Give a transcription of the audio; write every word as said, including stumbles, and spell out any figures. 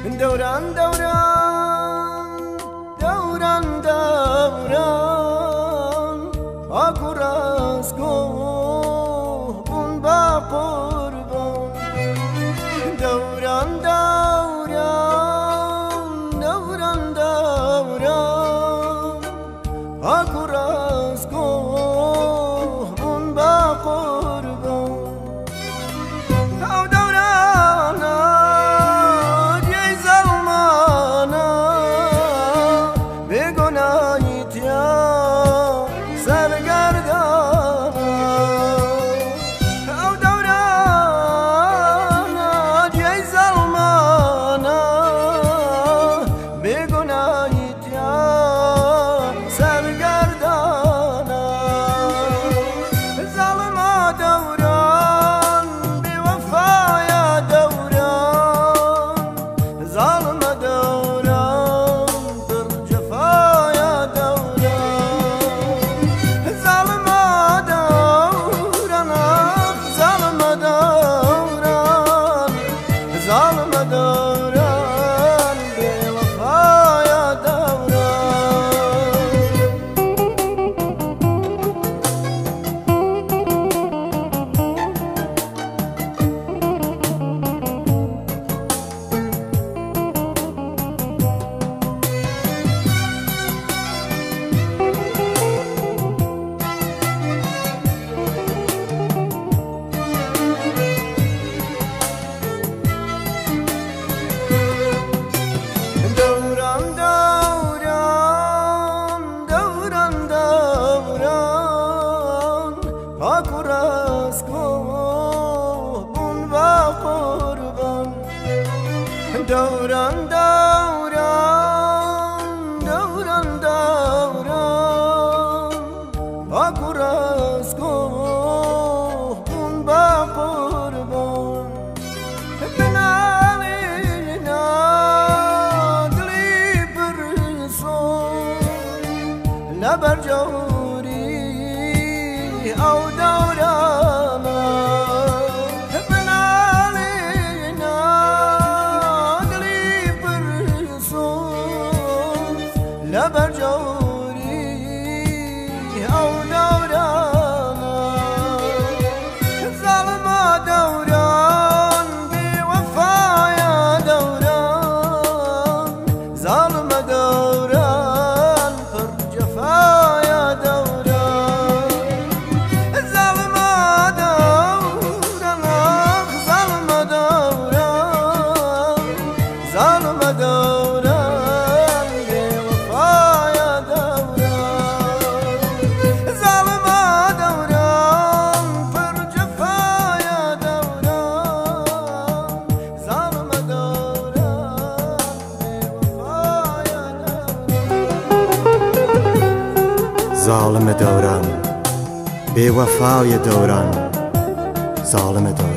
دوران دوران دوران دوران آکو رازگاه بون با قربان دوران دوران دوران دوران آکو رازگاه بون با قربان آکو رازگاه بون با قربان دوران دوران دوران دوران آکو رازگاه بون با قربان بنالينا دلی برسون لبرجوری او دورانا بنالينا دلی برسون لبرجوری او دورانا ظلم دوران بی وفايا دوران ظلم دوران پر جفايا دوران ظلم دوران ظلم دوران ظلم دوران بی وفايا دوران ظلم دوران پر جفايا دوران ظلم دوران بی وفايا دوران ظالم دوران بی وفای دوران ظالم دوران